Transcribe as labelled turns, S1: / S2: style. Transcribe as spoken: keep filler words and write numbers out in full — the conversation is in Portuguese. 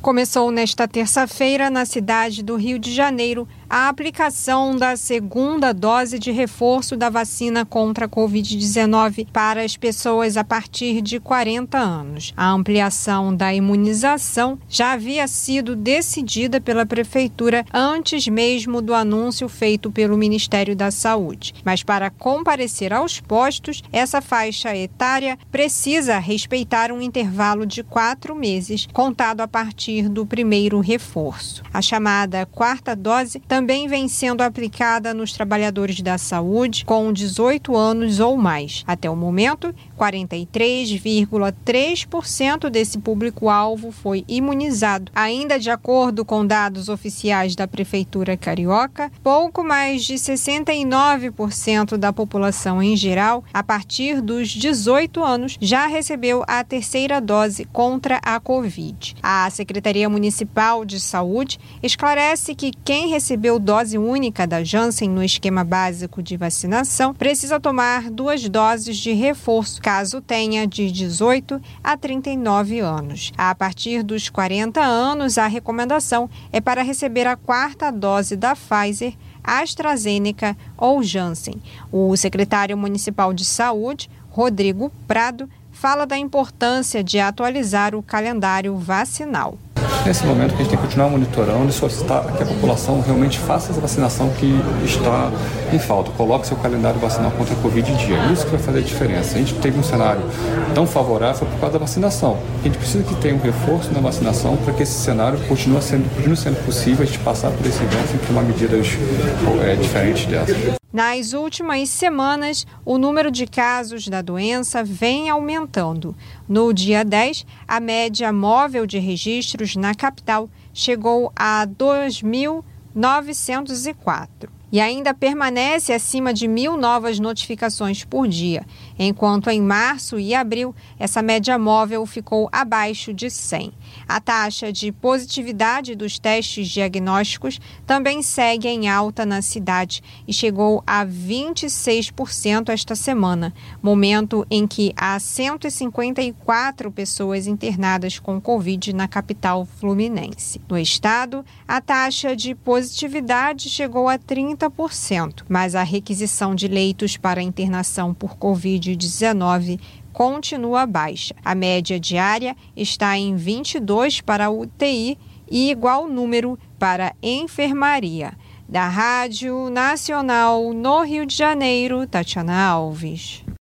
S1: Começou nesta terça-feira, na cidade do Rio de Janeiro, a aplicação da segunda dose de reforço da vacina contra a covid dezenove para as pessoas a partir de quarenta anos. A ampliação da imunização já havia sido decidida pela Prefeitura antes mesmo do anúncio feito pelo Ministério da Saúde. Mas para comparecer aos postos, essa faixa etária precisa respeitar um intervalo de quatro meses, contado a partir do primeiro reforço. A chamada quarta dose também vem sendo aplicada nos trabalhadores da saúde com dezoito anos ou mais. Até o momento, quarenta e três vírgula três por cento desse público-alvo foi imunizado. Ainda de acordo com dados oficiais da Prefeitura Carioca, pouco mais de sessenta e nove por cento da população em geral, a partir dos dezoito anos, já recebeu a terceira dose contra a Covid. A Secretaria Municipal de Saúde esclarece que quem recebeu dose única da Janssen no esquema básico de vacinação precisa tomar duas doses de reforço, caso tenha de dezoito a trinta e nove anos. A partir dos quarenta anos, a recomendação é para receber a quarta dose da Pfizer, AstraZeneca ou Janssen. O secretário municipal de Saúde, Rodrigo Prado, fala da importância de atualizar o calendário vacinal.
S2: Nesse momento, a gente tem que continuar monitorando e solicitar que a população realmente faça essa vacinação que está em falta. Coloque seu calendário vacinal contra a Covid em dia. Isso que vai fazer a diferença. A gente teve um cenário tão favorável por causa da vacinação. A gente precisa que tenha um reforço na vacinação para que esse cenário continue sendo, continue sendo possível a gente passar por esse evento sem tomar medidas é, diferentes dessas.
S1: Nas últimas semanas, o número de casos da doença vem aumentando. No dia dez, a média móvel de registros na capital chegou a dois mil novecentos e quatro. E ainda permanece acima de mil novas notificações por dia, enquanto em março e abril essa média móvel ficou abaixo de cem. A taxa de positividade dos testes diagnósticos também segue em alta na cidade e chegou a vinte e seis por cento esta semana, momento em que há cento e cinquenta e quatro pessoas internadas com Covid na capital fluminense. No estado, a taxa de positividade chegou a trinta por cento, mas a requisição de leitos para internação por covid dezenove continua baixa. A média diária está em vinte e dois para a U T I e igual número para a enfermaria. Da Rádio Nacional no Rio de Janeiro, Tatiana Alves.